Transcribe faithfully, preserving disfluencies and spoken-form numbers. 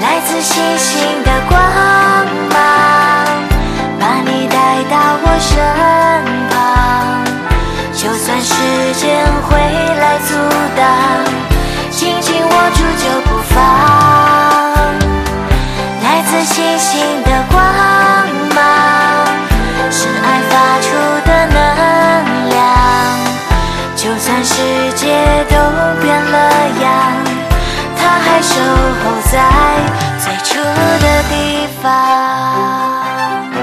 来自星星的光芒，把你带到我身旁。就算时间会来阻挡，紧紧握住就不放。来自星星的光芒，是爱发出的能量。就算世界都变了样，它还守候在最初的地方。